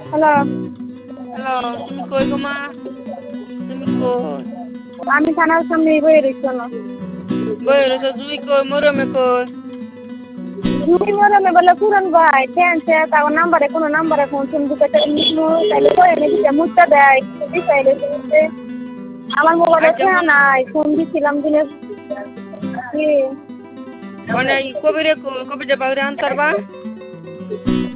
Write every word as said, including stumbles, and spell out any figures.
Hello. Hello, তুমি কই গো মা? তুমি কই? আমি থানার সামনেই বইয়ে রইছি এনো। বইয়ে রইছো, জুই কই? মরমে কই? জুই মরমে বলে পুরন ভাই ঠেনছে তারপর নাম্বারে কোনো নাম্বারে ফোন টোন ঢুকাইতে মুছমু তাইলে কই এনে দিতে মুছতে দেয় দিশাই রইছে। আমার মোবাইলে আচ্ছা ঠেহা শোনো, নাই ফোন দিছিলাম দিনে কি মানে কবিরে কই? কবিরে বাইরে আনতারবা?